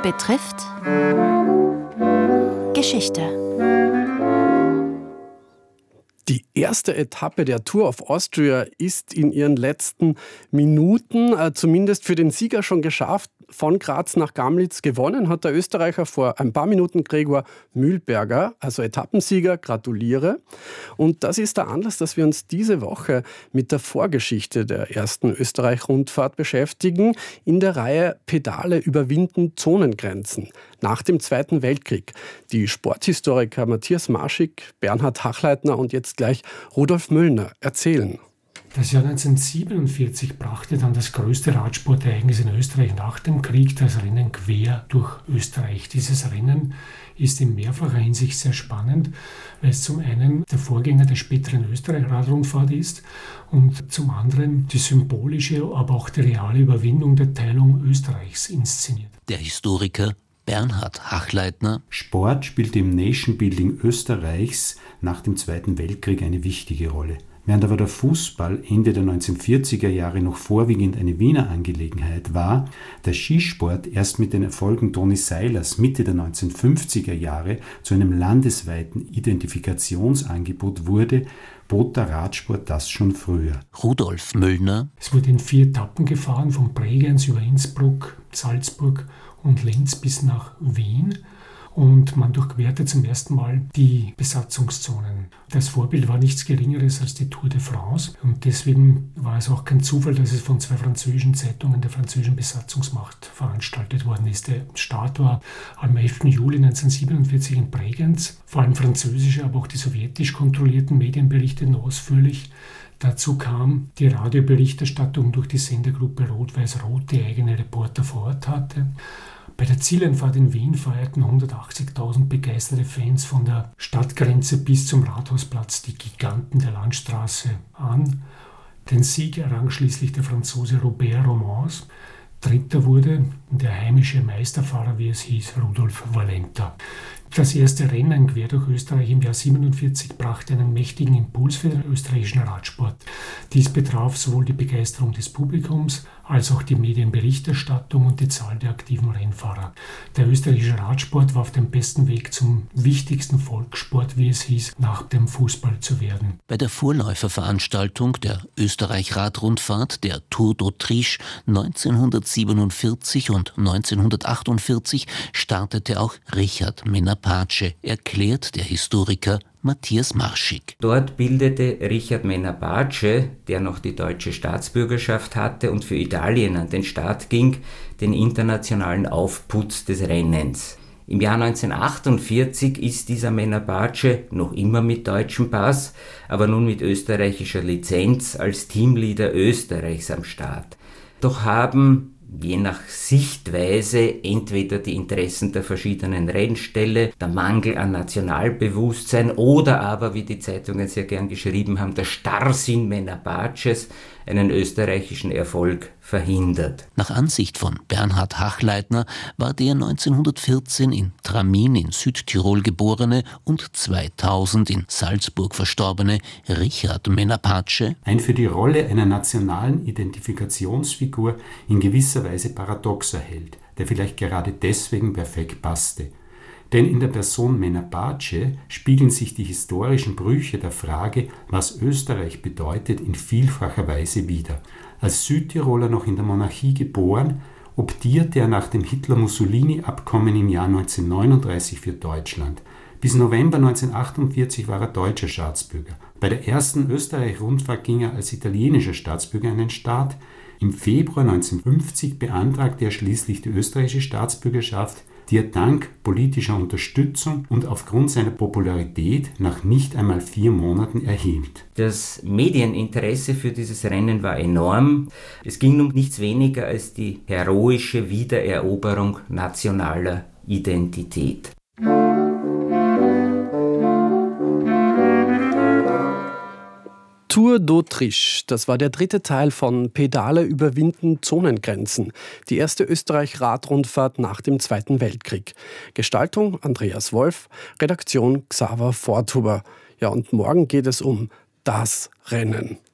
betrifft Geschichte. Die erste Etappe der Tour of Austria ist in ihren letzten Minuten, zumindest für den Sieger, schon geschafft. Von Graz nach Gamlitz gewonnen hat der Österreicher vor ein paar Minuten Gregor Mühlberger, also Etappensieger. Gratuliere. Und das ist der Anlass, dass wir uns diese Woche mit der Vorgeschichte der ersten Österreich-Rundfahrt beschäftigen, in der Reihe Pedale überwinden Zonengrenzen nach dem Zweiten Weltkrieg. Die Sporthistoriker Matthias Marschig, Bernhard Hachleitner und jetzt gleich Rudolf Müllner erzählen. Das Jahr 1947 brachte dann das größte Radsportereignis in Österreich nach dem Krieg, das Rennen quer durch Österreich. Dieses Rennen ist in mehrfacher Hinsicht sehr spannend, weil es zum einen der Vorgänger der späteren Österreich-Radrundfahrt ist und zum anderen die symbolische, aber auch die reale Überwindung der Teilung Österreichs inszeniert. Der Historiker Bernhard Hachleitner. Sport spielte im Nation-Building Österreichs nach dem Zweiten Weltkrieg eine wichtige Rolle. Während aber der Fußball Ende der 1940er Jahre noch vorwiegend eine Wiener Angelegenheit war, der Skisport erst mit den Erfolgen Toni Seilers Mitte der 1950er Jahre zu einem landesweiten Identifikationsangebot wurde, bot der Radsport das schon früher. Rudolf Müllner. Es wurde in 4 Etappen gefahren, von Bregenz über Innsbruck, Salzburg und Linz bis nach Wien. Und man durchquerte zum ersten Mal die Besatzungszonen. Das Vorbild war nichts Geringeres als die Tour de France. Und deswegen war es auch kein Zufall, dass es von 2 französischen Zeitungen der französischen Besatzungsmacht veranstaltet worden ist. Der Start war am 11. Juli 1947 in Bregenz. Vor allem französische, aber auch die sowjetisch kontrollierten Medien berichteten ausführlich. Dazu kam die Radioberichterstattung durch die Sendergruppe Rot-Weiß-Rot, die eigene Reporter vor Ort hatte. Bei der Zieleinfahrt in Wien feierten 180.000 begeisterte Fans von der Stadtgrenze bis zum Rathausplatz die Giganten der Landstraße an. Den Sieg errang schließlich der Franzose Robert Romans. Dritter wurde der heimische Meisterfahrer, wie es hieß, Rudolf Valenta. Das erste Rennen quer durch Österreich im Jahr 1947 brachte einen mächtigen Impuls für den österreichischen Radsport. Dies betraf sowohl die Begeisterung des Publikums als auch die Medienberichterstattung und die Zahl der aktiven Rennfahrer. Der österreichische Radsport war auf dem besten Weg zum wichtigsten Volkssport, wie es hieß, nach dem Fußball zu werden. Bei der Vorläuferveranstaltung der Österreich-Radrundfahrt, der Tour d'Autriche 1947 und 1948, startete auch Richard Menapace, erklärt der Historiker Matthias Marschig. Dort bildete Richard Menapace, der noch die deutsche Staatsbürgerschaft hatte und für Italien an den Start ging, den internationalen Aufputz des Rennens. Im Jahr 1948 ist dieser Menapace noch immer mit deutschem Pass, aber nun mit österreichischer Lizenz als Teamleader Österreichs am Start. Doch haben je nach Sichtweise entweder die Interessen der verschiedenen Rennställe, der Mangel an Nationalbewusstsein oder aber, wie die Zeitungen sehr gern geschrieben haben, der Starrsinn Menapaces einen österreichischen Erfolg verhindert. Nach Ansicht von Bernhard Hachleitner war der 1914 in Tramin in Südtirol geborene und 2000 in Salzburg verstorbene Richard Menapace ein für die Rolle einer nationalen Identifikationsfigur in gewisser Weise paradoxer Held, der vielleicht gerade deswegen perfekt passte. Denn in der Person Menapace spiegeln sich die historischen Brüche der Frage, was Österreich bedeutet, in vielfacher Weise wider. Als Südtiroler noch in der Monarchie geboren, optierte er nach dem Hitler-Mussolini-Abkommen im Jahr 1939 für Deutschland. Bis November 1948 war er deutscher Staatsbürger. Bei der ersten Österreich-Rundfahrt ging er als italienischer Staatsbürger an den Start. Im Februar 1950 beantragte er schließlich die österreichische Staatsbürgerschaft, die er dank politischer Unterstützung und aufgrund seiner Popularität nach nicht einmal 4 Monaten erhielt. Das Medieninteresse für dieses Rennen war enorm. Es ging um nichts weniger als die heroische Wiedereroberung nationaler Identität. Tour d'Autriche, das war der 3. Teil von Pedale überwinden Zonengrenzen, die erste Österreich-Radrundfahrt nach dem Zweiten Weltkrieg. Gestaltung Andreas Wolf, Redaktion Xaver Forthuber. Ja, und morgen geht es um das Rennen.